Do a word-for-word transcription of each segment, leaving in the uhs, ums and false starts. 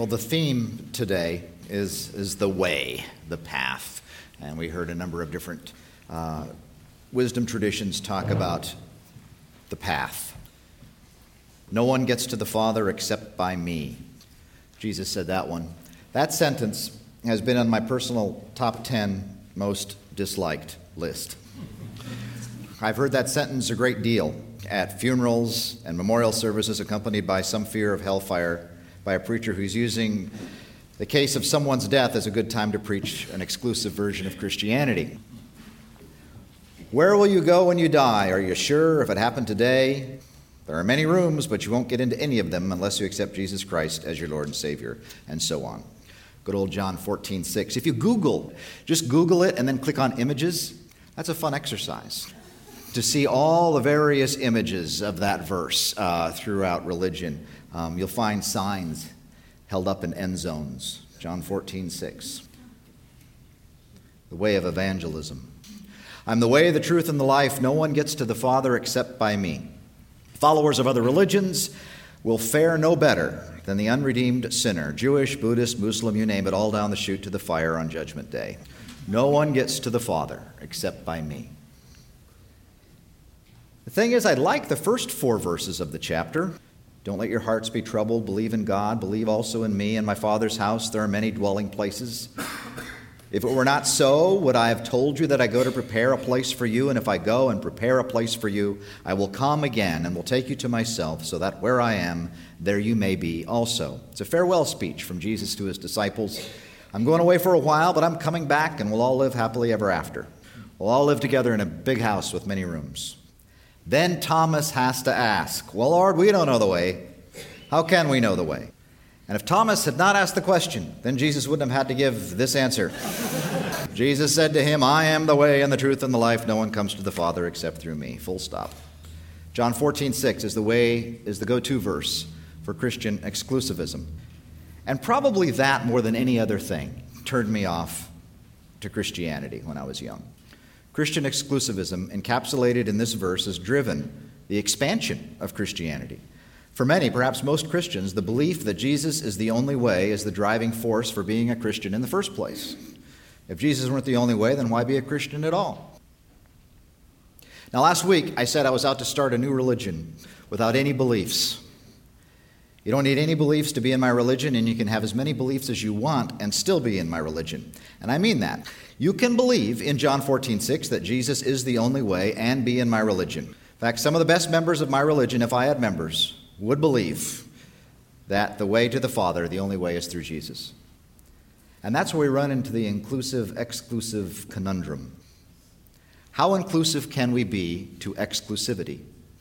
Well, the theme today is, is the way, the path. And we heard a number of different uh, wisdom traditions talk about the path. No one gets to the Father except by me. Jesus said that one. That sentence has been on my personal top ten most disliked list. I've heard that sentence a great deal at funerals and memorial services accompanied by some fear of hellfire by a preacher who's using the case of someone's death as a good time to preach an exclusive version of Christianity. Where will you go when you die? Are you sure if it happened today? There are many rooms, but you won't get into any of them unless you accept Jesus Christ as your Lord and Savior, and so on. Good old John fourteen six. If you Google, just Google it and then click on images, that's a fun exercise to see all the various images of that verse uh, throughout religion. Um, you'll find signs held up in end zones. John fourteen six. The way of evangelism. I'm the way, the truth, and the life. No one gets to the Father except by me. Followers of other religions will fare no better than the unredeemed sinner. Jewish, Buddhist, Muslim, you name it, all down the chute to the fire on Judgment Day. No one gets to the Father except by me. The thing is, I like the first four verses of the chapter. Don't let your hearts be troubled. Believe in God. Believe also in me. In my Father's house there are many dwelling places. If it were not so, would I have told you that I go to prepare a place for you? And if I go and prepare a place for you, I will come again and will take you to myself, so that where I am, there you may be also. It's a farewell speech from Jesus to his disciples. I'm going away for a while, but I'm coming back, and we'll all live happily ever after. We'll all live together in a big house with many rooms. Then Thomas has to ask, well, Lord, we don't know the way. How can we know the way? And if Thomas had not asked the question, then Jesus wouldn't have had to give this answer. Jesus said to him, I am the way and the truth and the life. No one comes to the Father except through me. Full stop. John fourteen six is the way, is the go-to verse for Christian exclusivism. And probably that, more than any other thing, turned me off to Christianity when I was young. Christian exclusivism, encapsulated in this verse, has driven the expansion of Christianity. For many, perhaps most Christians, the belief that Jesus is the only way is the driving force for being a Christian in the first place. If Jesus weren't the only way, then why be a Christian at all? Now, last week, I said I was out to start a new religion without any beliefs. You don't need any beliefs to be in my religion, and you can have as many beliefs as you want and still be in my religion. And I mean that. You can believe in John fourteen six that Jesus is the only way and be in my religion. In fact, some of the best members of my religion, if I had members, would believe that the way to the Father, the only way, is through Jesus. And that's where we run into the inclusive-exclusive conundrum. How inclusive can we be to exclusivity?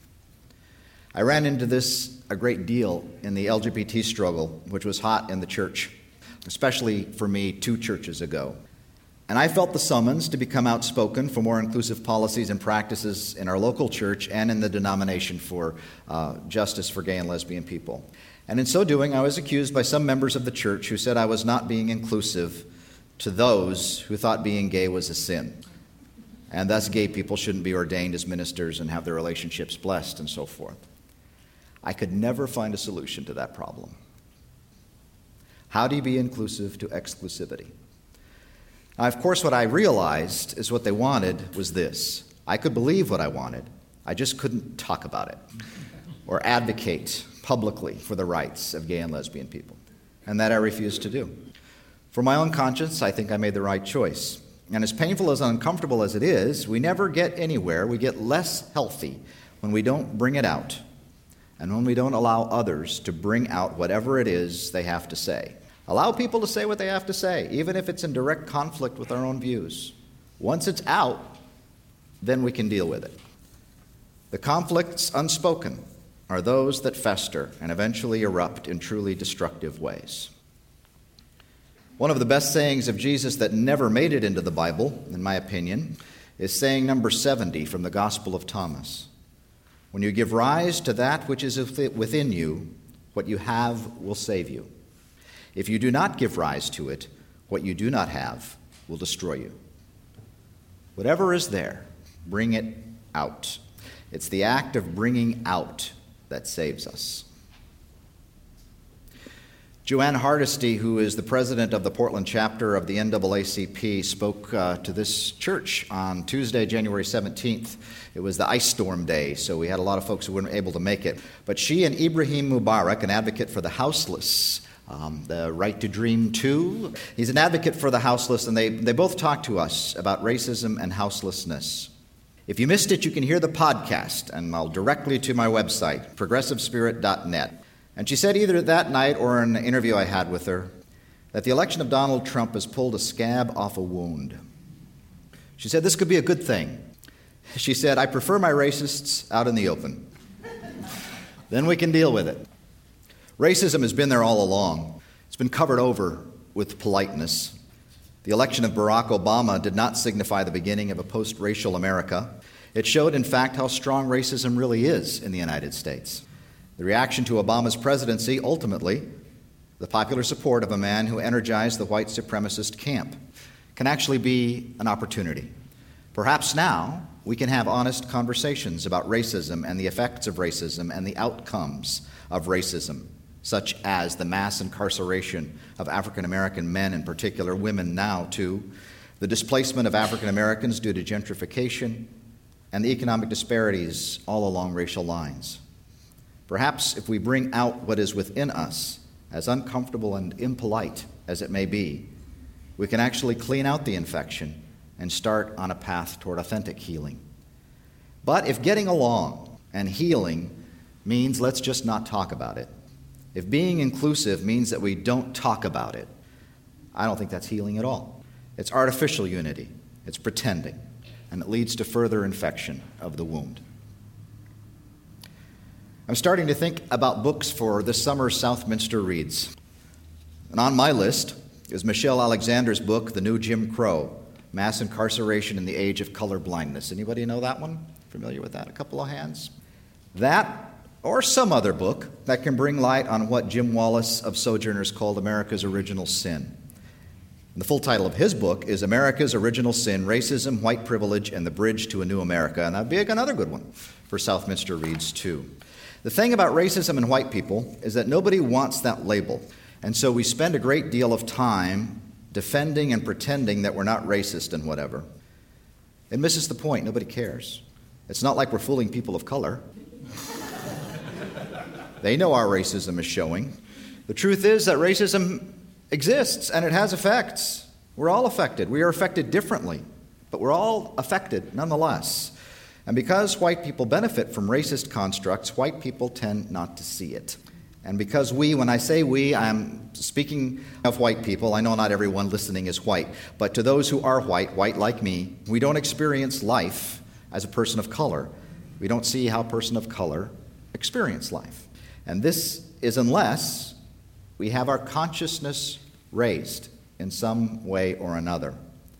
I ran into this a great deal in the L G B T struggle, which was hot in the church, especially for me two churches ago. And I felt the summons to become outspoken for more inclusive policies and practices in our local church and in the denomination for uh, justice for gay and lesbian people. And in so doing, I was accused by some members of the church who said I was not being inclusive to those who thought being gay was a sin. And thus gay people shouldn't be ordained as ministers and have their relationships blessed and so forth. I could never find a solution to that problem. How do you be inclusive to exclusivity? Now, of course, what I realized is what they wanted was this. I could believe what I wanted. I just couldn't talk about it or advocate publicly for the rights of gay and lesbian people. And that I refused to do. For my own conscience, I think I made the right choice. And as painful as uncomfortable as it is, we never get anywhere. We get less healthy when we don't bring it out. And when we don't allow others to bring out whatever it is they have to say. Allow people to say what they have to say, even if it's in direct conflict with our own views. Once it's out, then we can deal with it. The conflicts unspoken are those that fester and eventually erupt in truly destructive ways. One of the best sayings of Jesus that never made it into the Bible, in my opinion, is saying number seventy from the Gospel of Thomas. When you give rise to that which is within you, what you have will save you. If you do not give rise to it, what you do not have will destroy you. Whatever is there, bring it out. It's the act of bringing out that saves us. Joanne Hardesty, who is the president of the Portland chapter of the N double A C P, spoke uh, to this church on Tuesday, January seventeenth. It was the ice storm day, so we had a lot of folks who weren't able to make it. But she and Ibrahim Mubarak, an advocate for the houseless, um, the Right to Dream too, he's an advocate for the houseless, and they, they both talked to us about racism and houselessness. If you missed it, you can hear the podcast, and I'll directly to my website, progressive spirit dot net. And she said either that night or in an interview I had with her that the election of Donald Trump has pulled a scab off a wound. She said this could be a good thing. She said, I prefer my racists out in the open. Then we can deal with it. Racism has been there all along. It's been covered over with politeness. The election of Barack Obama did not signify the beginning of a post-racial America. It showed, in fact, how strong racism really is in the United States. The reaction to Obama's presidency, ultimately, the popular support of a man who energized the white supremacist camp, can actually be an opportunity. Perhaps now we can have honest conversations about racism and the effects of racism and the outcomes of racism, such as the mass incarceration of African American men, in particular women now too, the displacement of African Americans due to gentrification, and the economic disparities all along racial lines. Perhaps if we bring out what is within us, as uncomfortable and impolite as it may be, we can actually clean out the infection and start on a path toward authentic healing. But if getting along and healing means let's just not talk about it, if being inclusive means that we don't talk about it, I don't think that's healing at all. It's artificial unity, it's pretending, and it leads to further infection of the wound. I'm starting to think about books for this summer's Southminster Reads. And on my list is Michelle Alexander's book, The New Jim Crow, Mass Incarceration in the Age of Color Blindness. Anybody know that one? Familiar with that? A couple of hands. That, or some other book that can bring light on what Jim Wallace of Sojourners called America's Original Sin. And the full title of his book is America's Original Sin, Racism, White Privilege, and the Bridge to a New America. And that would be another good one for Southminster Reads, too. The thing about racism and white people is that nobody wants that label. And so we spend a great deal of time defending and pretending that we're not racist and whatever. It misses the point. Nobody cares. It's not like we're fooling people of color. They know our racism is showing. The truth is that racism exists and it has effects. We're all affected. We are affected differently, but we're all affected nonetheless. And because white people benefit from racist constructs, white people tend not to see it. And because we, when I say we, I'm speaking of white people. I know not everyone listening is white, but to those who are white, white like me, we don't experience life as a person of color. We don't see how a person of color experience life. And this is unless we have our consciousness raised in some way or another.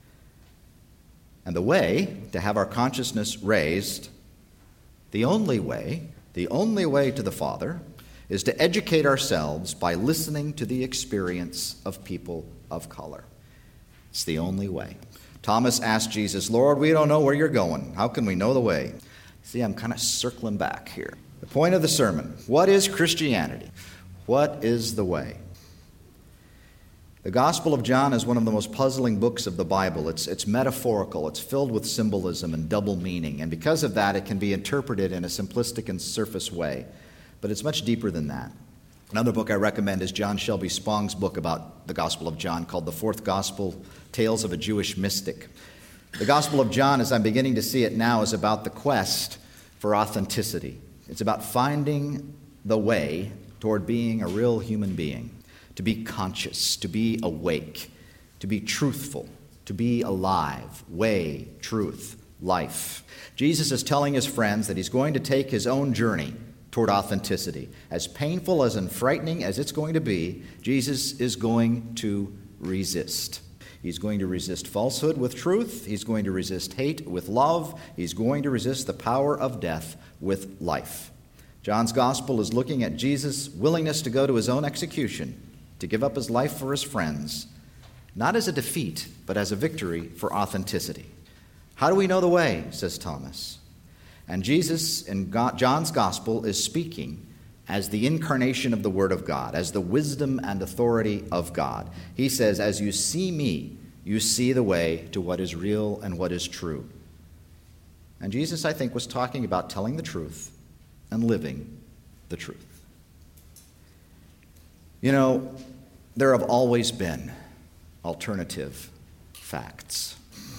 And the way to have our consciousness raised, the only way, the only way to the Father, is to educate ourselves by listening to the experience of people of color. It's the only way. Thomas asked Jesus, Lord, we don't know where you're going. How can we know the way? See, I'm kind of circling back here. The point of the sermon, what is Christianity? What is the way? The Gospel of John is one of the most puzzling books of the Bible. It's, it's metaphorical. It's filled with symbolism and double meaning. And because of that, it can be interpreted in a simplistic and surface way. But it's much deeper than that. Another book I recommend is John Shelby Spong's book about the Gospel of John called The Fourth Gospel, Tales of a Jewish Mystic. The Gospel of John, as I'm beginning to see it now, is about the quest for authenticity. It's about finding the way toward being a real human being, to be conscious, to be awake, to be truthful, to be alive, way, truth, life. Jesus is telling his friends that he's going to take his own journey toward authenticity. As painful as and frightening as it's going to be, Jesus is going to resist. He's going to resist falsehood with truth. He's going to resist hate with love. He's going to resist the power of death with life. John's gospel is looking at Jesus' willingness to go to his own execution, to give up his life for his friends, not as a defeat, but as a victory for authenticity. How do we know the way, says Thomas. And Jesus in God, John's gospel is speaking as the incarnation of the Word of God, as the wisdom and authority of God. He says, as you see me, you see the way to what is real and what is true. And Jesus, I think, was talking about telling the truth and living the truth. You know, there have always been alternative facts.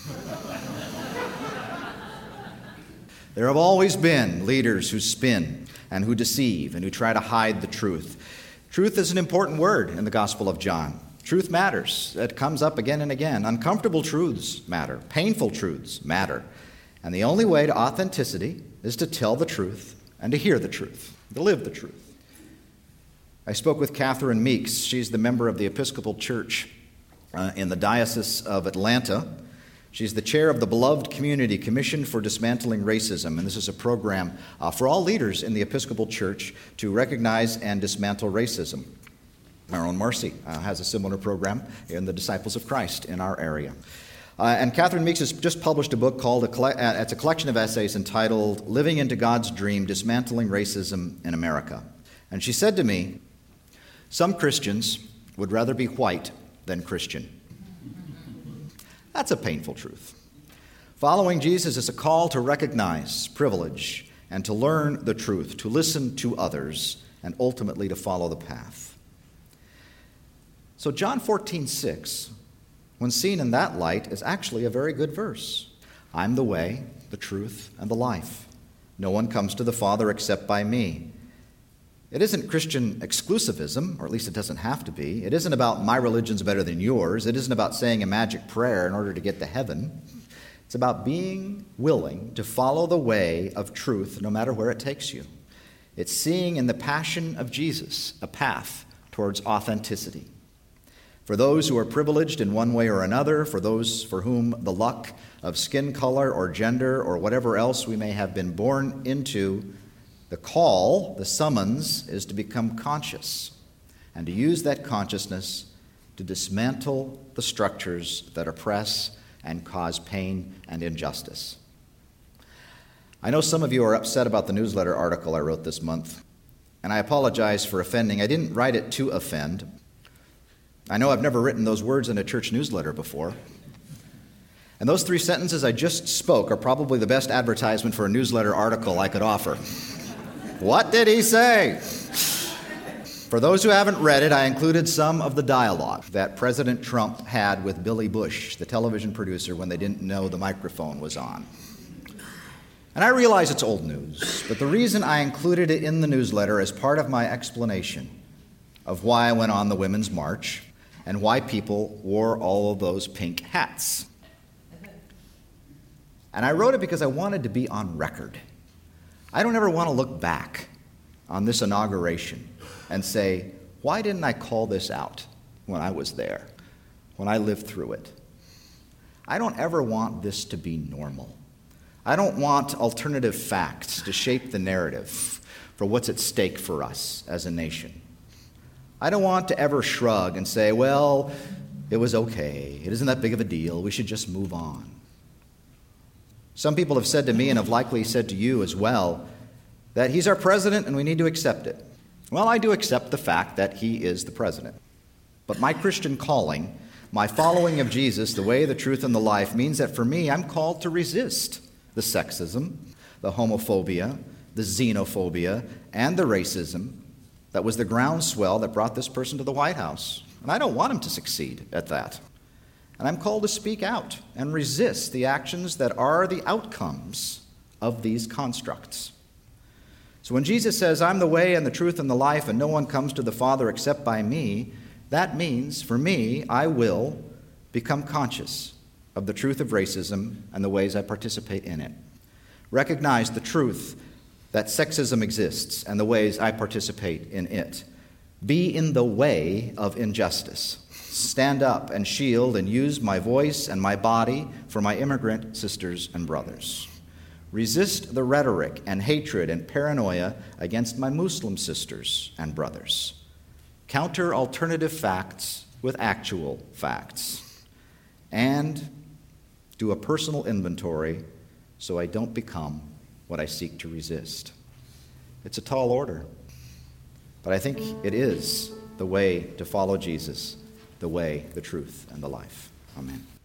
There have always been leaders who spin and who deceive and who try to hide the truth. Truth is an important word in the Gospel of John. Truth matters. It comes up again and again. Uncomfortable truths matter. Painful truths matter. And the only way to authenticity is to tell the truth and to hear the truth, to live the truth. I spoke with Catherine Meeks. She's the member of the Episcopal Church uh, in the Diocese of Atlanta. She's the chair of the Beloved Community Commission for Dismantling Racism, and this is a program uh, for all leaders in the Episcopal Church to recognize and dismantle racism. Our own Marcy uh, has a similar program in the Disciples of Christ in our area. Uh, and Catherine Meeks has just published a book called, a coll- uh, it's a collection of essays entitled Living into God's Dream, Dismantling Racism in America. And she said to me, some Christians would rather be white than Christian. That's a painful truth. Following Jesus is a call to recognize privilege and to learn the truth, to listen to others, and ultimately to follow the path. So John fourteen six, when seen in that light, is actually a very good verse. I'm the way, the truth, and the life. No one comes to the Father except by me. It isn't Christian exclusivism, or at least it doesn't have to be. It isn't about my religion's better than yours. It isn't about saying a magic prayer in order to get to heaven. It's about being willing to follow the way of truth no matter where it takes you. It's seeing in the passion of Jesus a path towards authenticity. For those who are privileged in one way or another, for those for whom the luck of skin color or gender or whatever else we may have been born into, the call, the summons, is to become conscious and to use that consciousness to dismantle the structures that oppress and cause pain and injustice. I know some of you are upset about the newsletter article I wrote this month, and I apologize for offending. I didn't write it to offend. I know I've never written those words in a church newsletter before. And those three sentences I just spoke are probably the best advertisement for a newsletter article I could offer. What did he say? For those who haven't read it, I included some of the dialogue that President Trump had with Billy Bush, the television producer, when they didn't know the microphone was on. And I realize it's old news, but the reason I included it in the newsletter is part of my explanation of why I went on the Women's March and why people wore all of those pink hats. And I wrote it because I wanted to be on record. I don't ever want to look back on this inauguration and say, why didn't I call this out when I was there, when I lived through it? I don't ever want this to be normal. I don't want alternative facts to shape the narrative for what's at stake for us as a nation. I don't want to ever shrug and say, well, it was okay. It isn't that big of a deal. We should just move on. Some people have said to me, and have likely said to you as well, that he's our president and we need to accept it. Well, I do accept the fact that he is the president. But my Christian calling, my following of Jesus, the way, the truth, and the life, means that for me, I'm called to resist the sexism, the homophobia, the xenophobia, and the racism that was the groundswell that brought this person to the White House. And I don't want him to succeed at that. And I'm called to speak out and resist the actions that are the outcomes of these constructs. So when Jesus says, I'm the way and the truth and the life, and no one comes to the Father except by me, that means, for me, I will become conscious of the truth of racism and the ways I participate in it. Recognize the truth that sexism exists and the ways I participate in it. Be in the way of injustice. Stand up and shield and use my voice and my body for my immigrant sisters and brothers. Resist the rhetoric and hatred and paranoia against my Muslim sisters and brothers. Counter alternative facts with actual facts. And do a personal inventory so I don't become what I seek to resist. It's a tall order. But I think it is the way to follow Jesus, the way, the truth, and the life. Amen.